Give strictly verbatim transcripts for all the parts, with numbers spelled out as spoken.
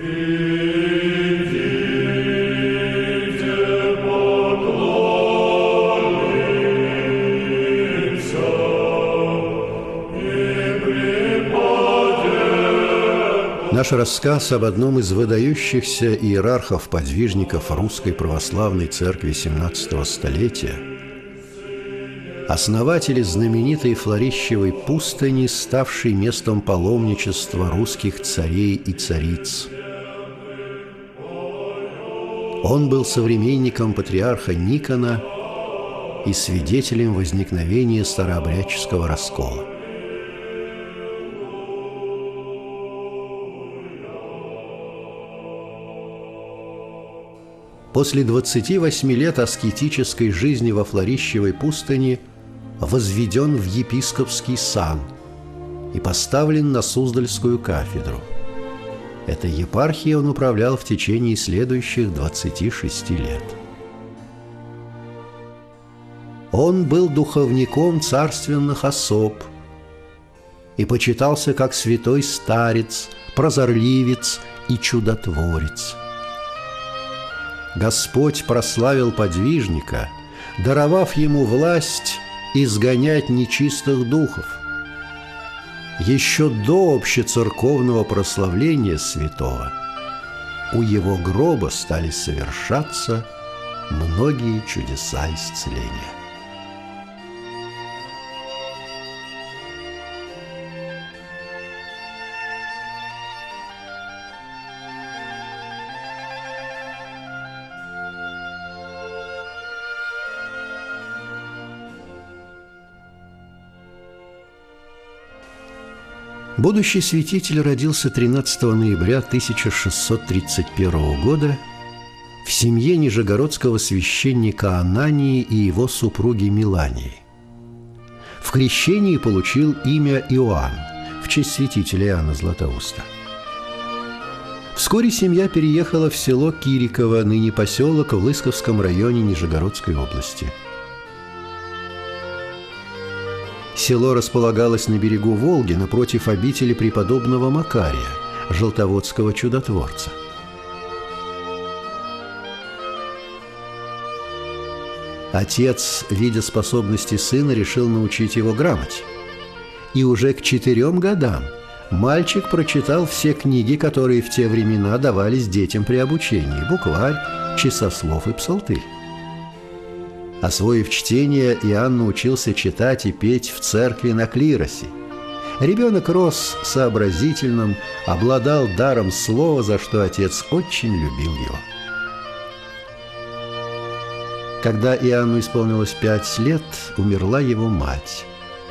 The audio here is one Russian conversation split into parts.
Наш рассказ об одном из выдающихся иерархов-подвижников Русской Православной Церкви семнадцатого столетия, основателе знаменитой Флорищевой пустыни, ставшей местом паломничества русских царей и цариц. Он был современником патриарха Никона и свидетелем возникновения старообрядческого раскола. После двадцати восьми лет аскетической жизни во Флорищевой пустыне возведен в епископский сан и поставлен на Суздальскую кафедру. Этой епархией он управлял в течение следующих двадцати шести лет. Он был духовником царственных особ и почитался как святой старец, прозорливец и чудотворец. Господь прославил подвижника, даровав ему власть изгонять нечистых духов. Еще до общецерковного прославления святого у его гроба стали совершаться многие чудеса исцеления. Будущий святитель родился тринадцатого ноября тысяча шестьсот тридцать первого года в семье нижегородского священника Анании и его супруги Милании. В крещении получил имя Иоанн в честь святителя Иоанна Златоуста. Вскоре семья переехала в село Кириково, ныне поселок в Лысковском районе Нижегородской области. Село располагалось на берегу Волги, напротив обители преподобного Макария, желтоводского чудотворца. Отец, видя способности сына, решил научить его грамоте. И уже к четырем годам мальчик прочитал все книги, которые в те времена давались детям при обучении: букварь, часослов и псалтырь. Освоив чтение, Иоанн научился читать и петь в церкви на клиросе. Ребенок рос сообразительным, обладал даром слова, за что отец очень любил его. Когда Иоанну исполнилось пять лет, умерла его мать.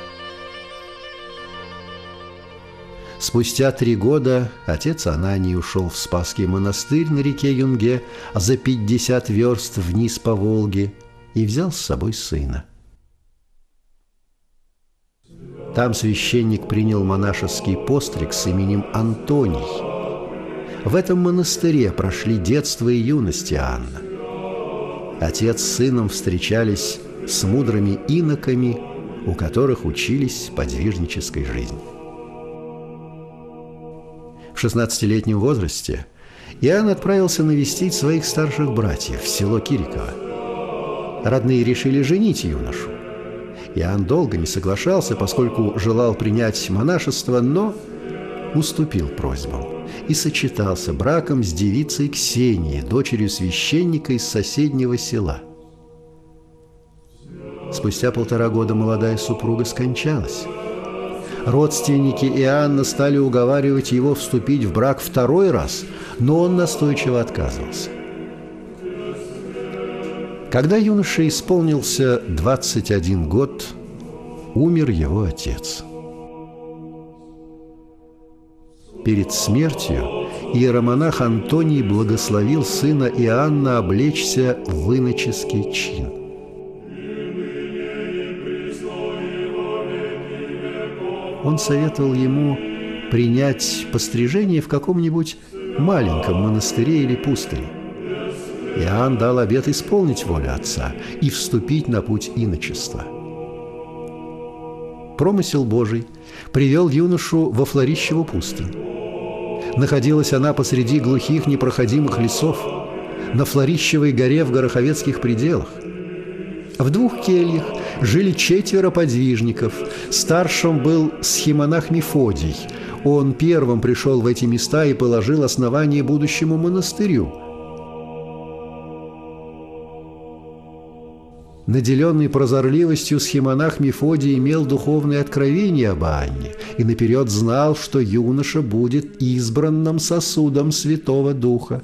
Спустя три года отец Ананий ушел в Спасский монастырь на реке Юнге за пятьдесят верст вниз по Волге и взял с собой сына. Там священник принял монашеский постриг с именем Антоний. В этом монастыре прошли детство и юность Иоанна. Отец с сыном встречались с мудрыми иноками, у которых учились подвижнической жизни. В шестнадцатилетнем возрасте Иоанн отправился навестить своих старших братьев в село Кириково. Родные решили женить юношу. Иоанн долго не соглашался, поскольку желал принять монашество, но уступил просьбам и сочетался браком с девицей Ксенией, дочерью священника из соседнего села. Спустя полтора года молодая супруга скончалась. Родственники Иоанна стали уговаривать его вступить в брак второй раз, но он настойчиво отказывался. Когда юноше исполнился двадцать один год, умер его отец. Перед смертью иеромонах Антоний благословил сына Иоанна облечься в иноческий чин. Он советовал ему принять пострижение в каком-нибудь маленьком монастыре или пустыре. Иоанн дал обет исполнить волю отца и вступить на путь иночества. Промысел Божий привел юношу во Флорищеву пустынь. Находилась она посреди глухих непроходимых лесов, на Флорищевой горе в Гороховецких пределах. В двух кельях жили четверо подвижников. Старшим был схимонах Мефодий. Он первым пришел в эти места и положил основание будущему монастырю. Наделенный прозорливостью, схимонах Мефодий имел духовное откровение об Анне и наперед знал, что юноша будет избранным сосудом Святого Духа.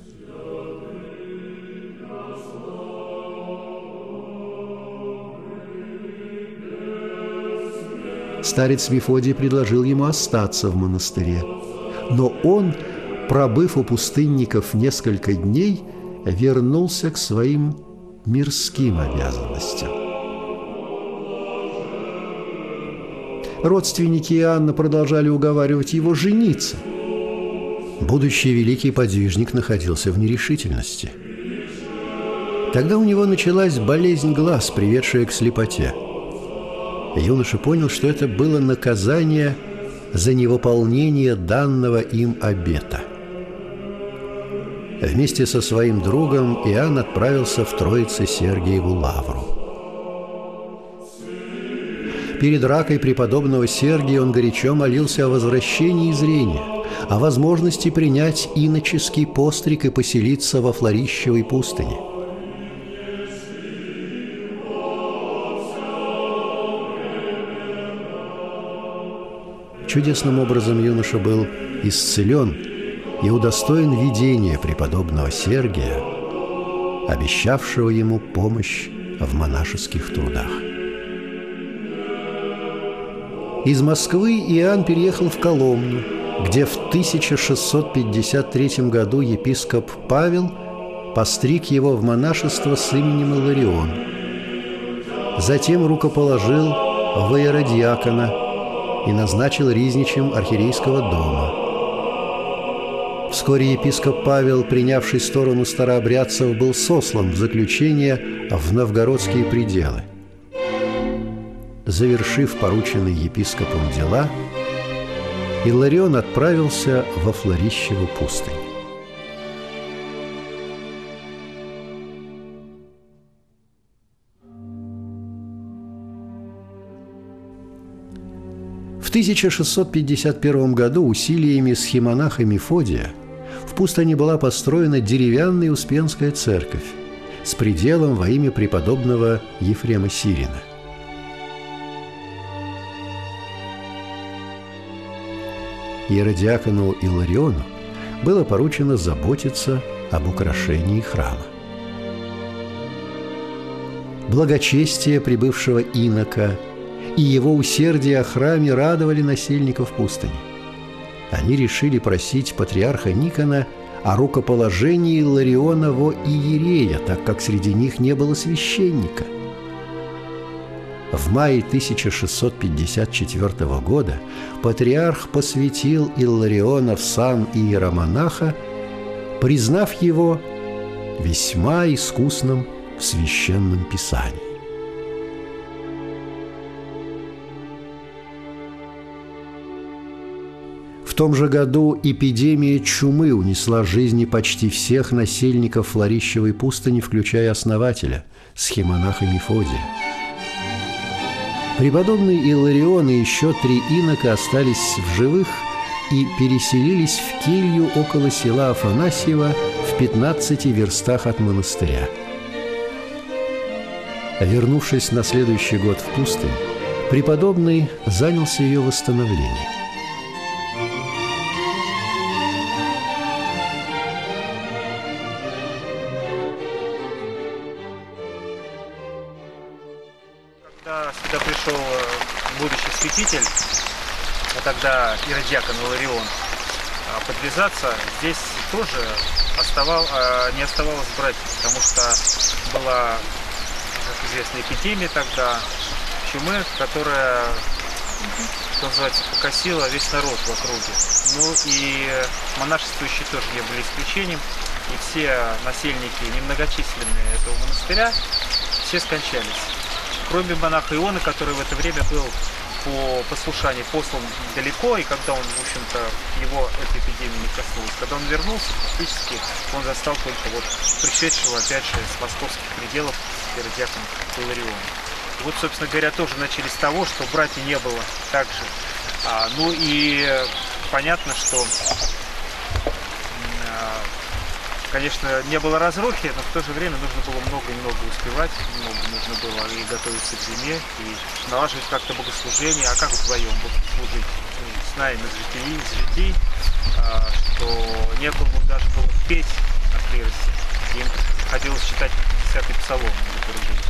Старец Мефодий предложил ему остаться в монастыре, но он, пробыв у пустынников несколько дней, вернулся к своим мирским обязанностям. Родственники Иоанна продолжали уговаривать его жениться. Будущий великий подвижник находился в нерешительности. Тогда у него началась болезнь глаз, приведшая к слепоте. Юноша понял, что это было наказание за невыполнение данного им обета. Вместе со своим другом Иоанн отправился в Троице-Сергиеву лавру. Перед ракой преподобного Сергия он горячо молился о возвращении зрения, о возможности принять иноческий постриг и поселиться во Флорищевой пустыне. Чудесным образом юноша был исцелен и удостоен видения преподобного Сергия, обещавшего ему помощь в монашеских трудах. Из Москвы Иоанн переехал в Коломну, где в тысяча шестьсот пятьдесят третьем году епископ Павел постриг его в монашество с именем Иларион. Затем рукоположил в иеродиакона и назначил ризничем архиерейского дома. Вскоре епископ Павел, принявший сторону старообрядцев, был сослан в заключение в новгородские пределы. Завершив порученные епископом дела, Иларион отправился во Флорищеву пустынь. В тысяча шестьсот пятьдесят первом году усилиями схимонаха Мефодия в пустыне была построена деревянная Успенская церковь с пределом во имя преподобного Ефрема Сирина. Иеродиакону Илариону было поручено заботиться об украшении храма. Благочестие прибывшего инока и его усердие о храме радовали насельников пустыни. Они решили просить патриарха Никона о рукоположении Илариона во иерея, так как среди них не было священника. В мае тысяча шестьсот пятьдесят четвёртого года патриарх посвятил Илариона в сан иеромонаха, признав его весьма искусным в священном писании. В том же году эпидемия чумы унесла жизни почти всех насельников Флорищевой пустыни, включая основателя, схимонаха Мефодия. Преподобный Иларион и еще три инока остались в живых и переселились в келью около села Афанасьева в пятнадцати верстах от монастыря. Вернувшись на следующий год в пустынь, преподобный занялся ее восстановлением. Когда сюда пришел будущий святитель, а тогда иеродиакон Иларион, подвязаться, здесь тоже оставал, не оставалось братьев, потому что была, как известно, эпидемия тогда, чумы, которая, что называется, покосила весь народ в округе. Ну и монашествующие тоже не были исключением, и все насельники немногочисленные этого монастыря все скончались. Кроме монаха Иона, который в это время был по послушанию послан далеко, и когда он, в общем-то, его эта эпидемия не коснулась. Когда он вернулся, фактически он застал только вот пришедшего, опять же, с московских пределов иродиакона Илариона. И вот, собственно говоря, тоже начали с того, что братья не было также. А, ну и понятно, что, а, конечно, не было разрухи, но в то же время нужно было много и много успевать, много нужно было и готовиться к зиме, и налаживать как-то богослужение. А как вдвоем служить? С нами из житий, из житий, а, что некому даже было петь на клиросе. Им приходилось читать пятидесятый псалом, который был.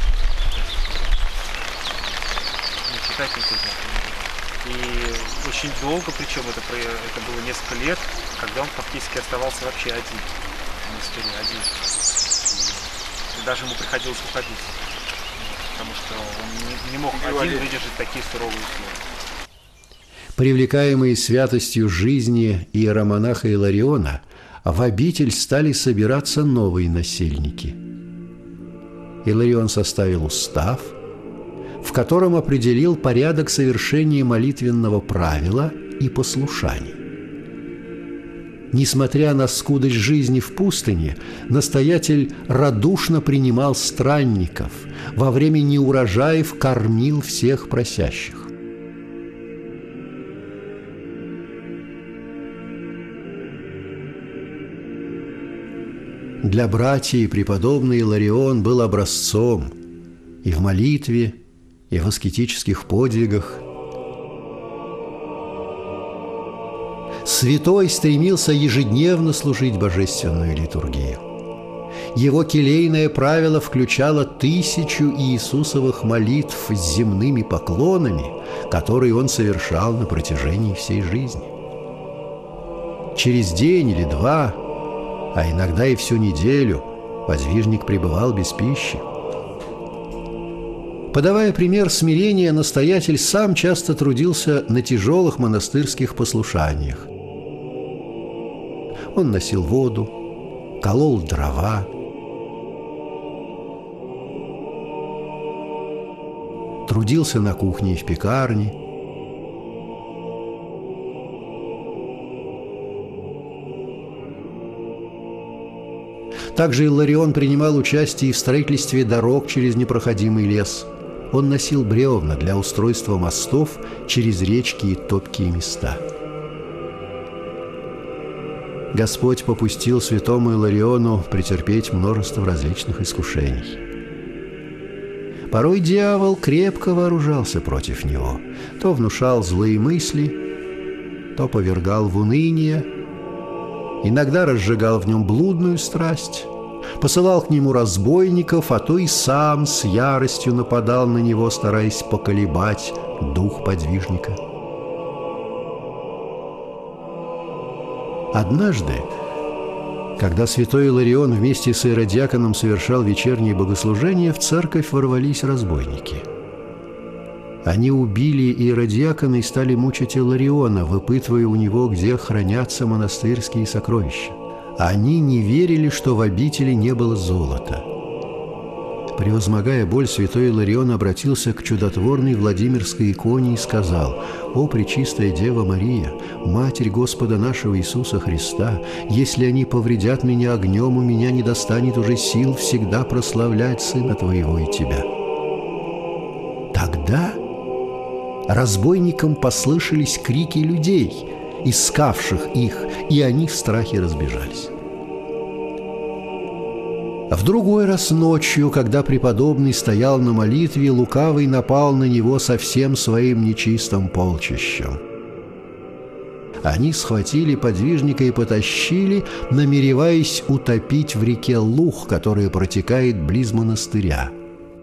Не читать никуда. И очень долго, причем это, это было несколько лет, когда он фактически оставался вообще один. В монастыре один. И даже ему приходилось уходить. Потому что он не, не мог один выдержать такие суровые условия. Привлекаемые святостью жизни иеромонаха Илариона, в обитель стали собираться новые насельники. Иларион составил устав, в котором определил порядок совершения молитвенного правила и послушания. Несмотря на скудость жизни в пустыне, настоятель радушно принимал странников, во время неурожаев кормил всех просящих. Для братьев преподобный Иларион был образцом и в молитве, и в аскетических подвигах. Святой стремился ежедневно служить божественную литургию. Его келейное правило включало тысячу Иисусовых молитв с земными поклонами, которые он совершал на протяжении всей жизни. Через день или два, а иногда и всю неделю, подвижник пребывал без пищи. Подавая пример смирения, настоятель сам часто трудился на тяжелых монастырских послушаниях. Он носил воду, колол дрова, трудился на кухне и в пекарне. Также Иларион принимал участие в строительстве дорог через непроходимый лес. Он носил бревна для устройства мостов через речки и топкие места. Господь попустил святому Илариону претерпеть множество различных искушений. Порой дьявол крепко вооружался против него, то внушал злые мысли, то повергал в уныние, иногда разжигал в нем блудную страсть, посылал к нему разбойников, а то и сам с яростью нападал на него, стараясь поколебать дух подвижника. Однажды, когда святой Иларион вместе с иеродиаконом совершал вечернее богослужение, в церковь ворвались разбойники. Они убили иеродиакона и стали мучить Илариона, выпытывая у него, где хранятся монастырские сокровища. Они не верили, что в обители не было золота. Превозмогая боль, святой Иларион обратился к чудотворной Владимирской иконе и сказал: «О, Пречистая Дева Мария, Матерь Господа нашего Иисуса Христа, если они повредят меня огнем, у меня не достанет уже сил всегда прославлять Сына Твоего и Тебя». Тогда разбойникам послышались крики людей, искавших их, и они в страхе разбежались. В другой раз ночью, когда преподобный стоял на молитве, лукавый напал на него со всем своим нечистым полчищем. Они схватили подвижника и потащили, намереваясь утопить в реке Лух, которая протекает близ монастыря.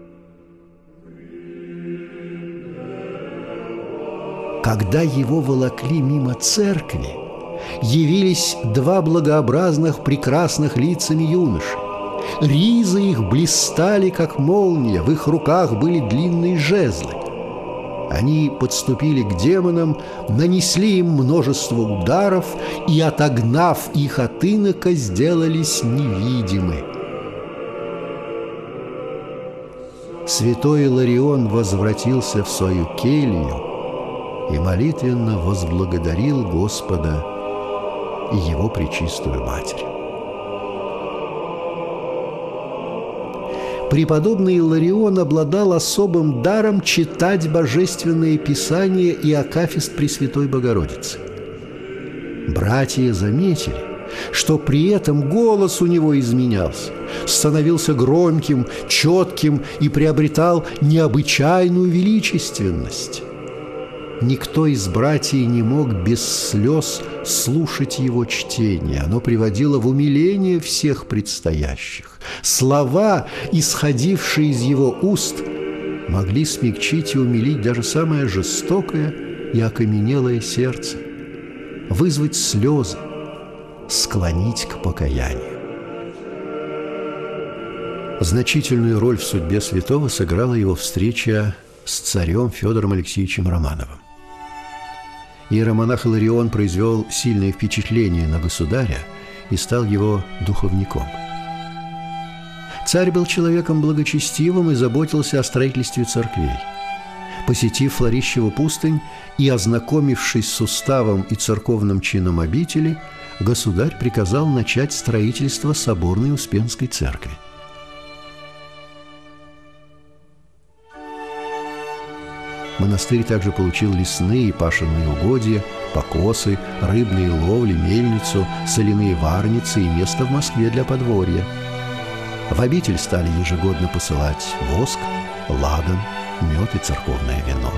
Когда его волокли мимо церкви, явились два благообразных, прекрасных лицами юноши. Ризы их блистали, как молния, в их руках были длинные жезлы. Они подступили к демонам, нанесли им множество ударов и, отогнав их от инока, сделались невидимы. Святой Иларион возвратился в свою келью и молитвенно возблагодарил Господа и Его Пречистую Матерь. Преподобный Илларион обладал особым даром читать Божественное Писание и акафист Пресвятой Богородицы. Братья заметили, что при этом голос у него изменялся, становился громким, четким и приобретал необычайную величественность. Никто из братьев не мог без слез слушать его чтение. Оно приводило в умиление всех предстоящих. Слова, исходившие из его уст, могли смягчить и умилить даже самое жестокое и окаменелое сердце, вызвать слезы, склонить к покаянию. Значительную роль в судьбе святого сыграла его встреча с царем Федором Алексеевичем Романовым. Иеромонах Илларион произвел сильное впечатление на государя и стал его духовником. Царь был человеком благочестивым и заботился о строительстве церквей. Посетив Флорищеву пустынь и ознакомившись с уставом и церковным чином обители, государь приказал начать строительство соборной Успенской церкви. Монастырь также получил лесные и пашенные угодья, покосы, рыбные ловли, мельницу, соляные варницы и место в Москве для подворья. В обитель стали ежегодно посылать воск, ладан, мед и церковное вино.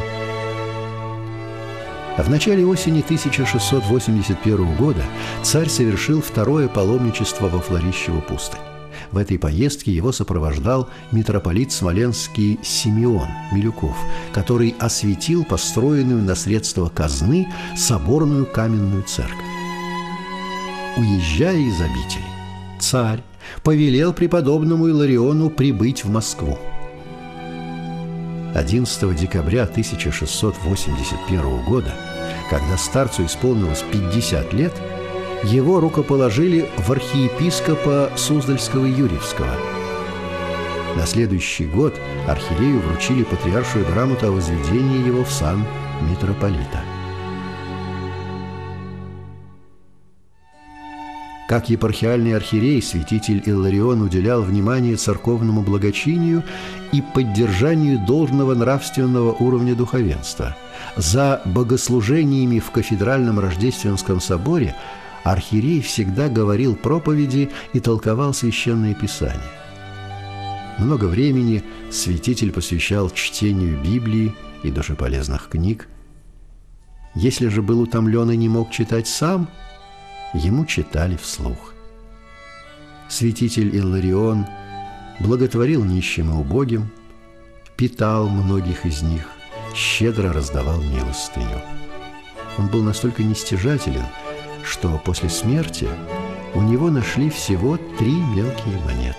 В начале осени тысяча шестьсот восемьдесят первого года царь совершил второе паломничество во Флорищеву пустынь. В этой поездке его сопровождал митрополит смоленский Симеон Милюков, который осветил построенную на средства казны соборную каменную церковь. Уезжая из обители, царь повелел преподобному Иллариону прибыть в Москву. одиннадцатого декабря тысяча шестьсот восемьдесят первого года, когда старцу исполнилось пятьдесят лет, его рукоположили в архиепископа Суздальского и Юрьевского. На следующий год архиерею вручили патриаршую грамоту о возведении его в сан митрополита. Как епархиальный архиерей, святитель Илларион уделял внимание церковному благочинию и поддержанию должного нравственного уровня духовенства. За богослужениями в кафедральном Рождественском соборе архиерей всегда говорил проповеди и толковал Священное Писание. Много времени святитель посвящал чтению Библии и душеполезных книг. Если же был утомлен и не мог читать сам, ему читали вслух. Святитель Илларион благотворил нищим и убогим, питал многих из них, щедро раздавал милостыню. Он был настолько нестяжателен, что после смерти у него нашли всего три мелкие монеты.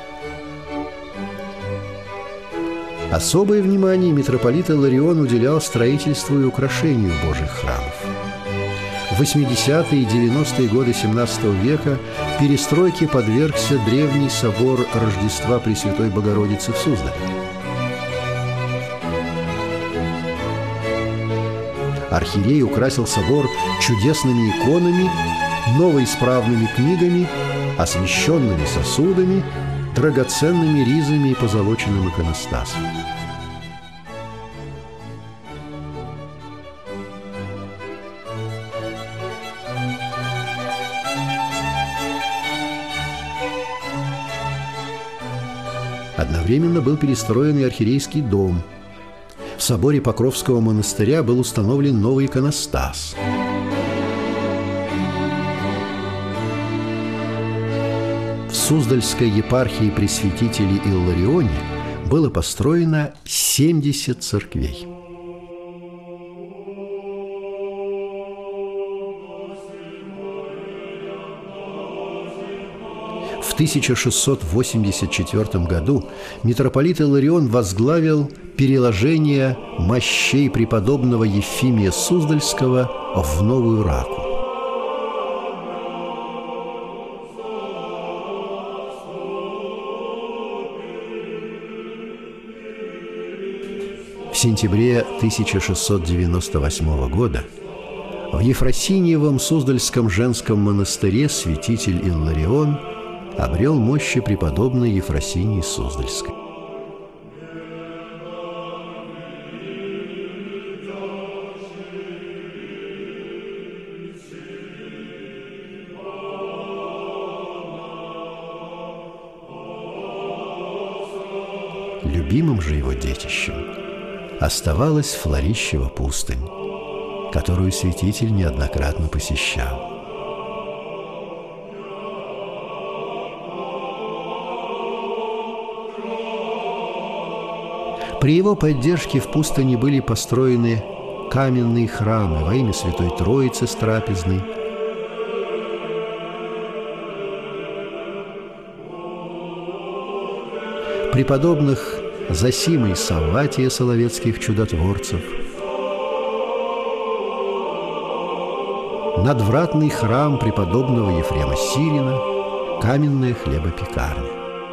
Особое внимание митрополит Илларион уделял строительству и украшению Божьих храмов. В восьмидесятые и девяностые годы семнадцатого века перестройке подвергся древний собор Рождества Пресвятой Богородицы в Суздале. Архиерей украсил собор чудесными иконами, новоисправными книгами, освященными сосудами, драгоценными ризами и позолоченным иконостасом. Одновременно был перестроен и архиерейский дом. В соборе Покровского монастыря был установлен новый иконостас. В Суздальской епархии при святителе Илларионе было построено семьдесят церквей. В тысяча шестьсот восемьдесят четвёртом году митрополит Илларион возглавил переложение мощей преподобного Ефимия Суздальского в Новую Раку. В сентябре тысяча шестьсот девяносто восьмого года в Ефросиньевом Суздальском женском монастыре святитель Илларион обрел мощи преподобной Ефросинии Суздальской. Любимым же его детищем оставалась Флорищева пустынь, которую святитель неоднократно посещал. При его поддержке в пустыне были построены каменные храмы во имя Святой Троицы с трапезной, преподобных Зосима и Савватия соловецких чудотворцев, надвратный храм преподобного Ефрема Сирина, каменная хлебопекарня.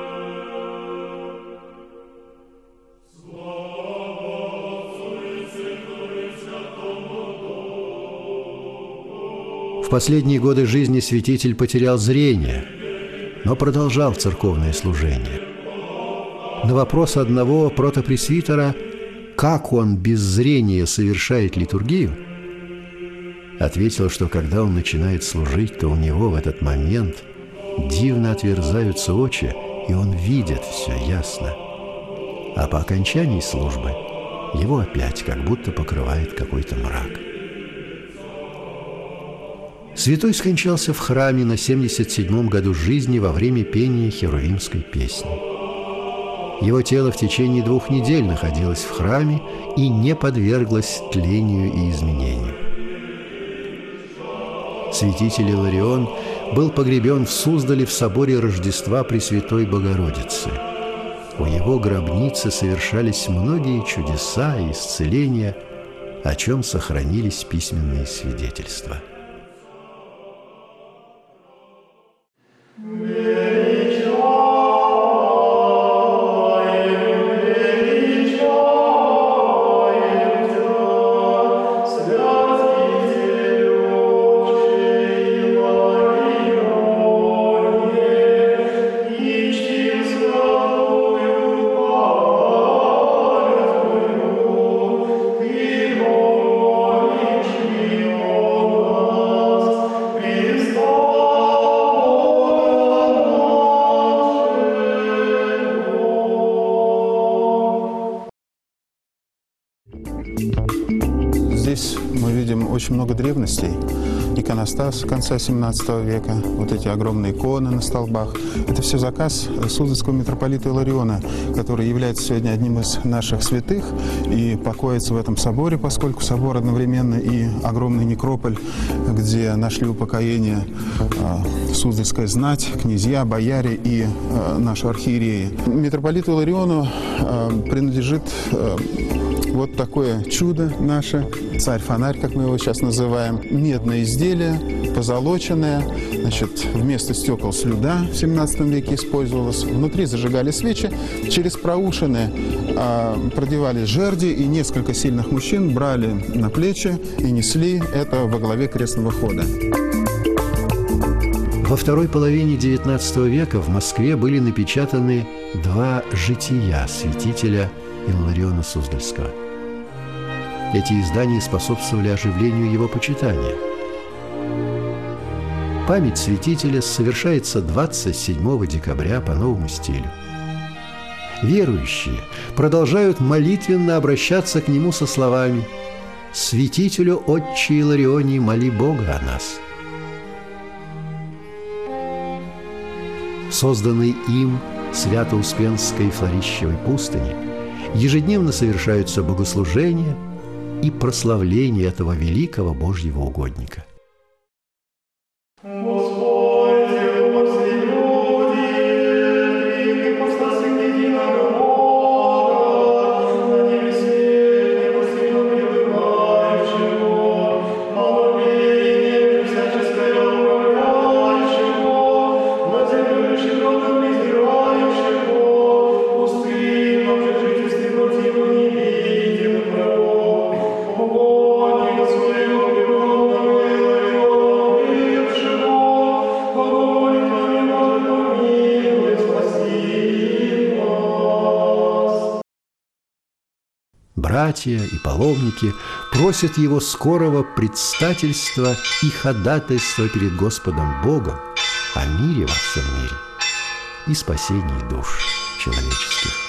В последние годы жизни святитель потерял зрение, но продолжал церковное служение. На вопрос одного протопресвитера, как он без зрения совершает литургию, ответил, что когда он начинает служить, то у него в этот момент дивно отверзаются очи, и он видит все ясно. А по окончании службы его опять как будто покрывает какой-то мрак. Святой скончался в храме на семьдесят седьмом году жизни во время пения херувимской песни. Его тело в течение двух недель находилось в храме и не подверглось тлению и изменению. Святитель Илларион был погребен в Суздале в соборе Рождества Пресвятой Богородицы. У его гробницы совершались многие чудеса и исцеления, о чем сохранились письменные свидетельства. Здесь мы видим очень много древностей. Иконостас конца семнадцатого века, вот эти огромные иконы на столбах. Это все заказ Суздальского митрополита Иллариона, который является сегодня одним из наших святых и покоится в этом соборе, поскольку собор одновременно и огромный некрополь, где нашли упокоение э, суздальская знать, князья, бояре и э, наши архиереи. Митрополиту Иллариону э, принадлежит э, вот такое чудо наше, царь-фонарь, как мы его сейчас называем. Медное изделие, позолоченное. Значит, вместо стекол слюда в семнадцатом веке использовалась. Внутри зажигали свечи. Через проушины а, продевались жерди, и несколько сильных мужчин брали на плечи и несли это во главе крестного хода. Во второй половине девятнадцатого века в Москве были напечатаны два жития святителя Иллариона Суздальского. Эти издания способствовали оживлению его почитания. Память святителя совершается двадцать седьмого декабря по новому стилю. Верующие продолжают молитвенно обращаться к нему со словами: «Святителю Отче Илларионе, моли Бога о нас». Созданной им Свято-Успенской Флорищевой пустыни ежедневно совершаются богослужения и прославление этого великого Божьего угодника. Thank you. братья и паломники просят его скорого предстательства и ходатайства перед Господом Богом о мире во всем мире и спасении душ человеческих.